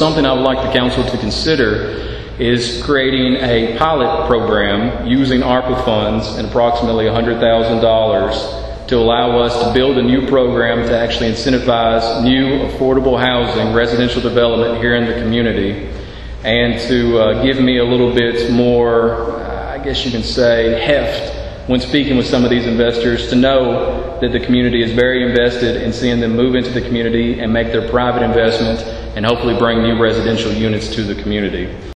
something I would like the council to consider is creating a pilot program using ARPA funds and approximately $100,000 to allow us to build a new program to actually incentivize new affordable housing, residential development here in the community, and to give me a little bit more, I guess you can say, heft when speaking with some of these investors, to know that the community is very invested in seeing them move into the community and make their private investment and hopefully bring new residential units to the community.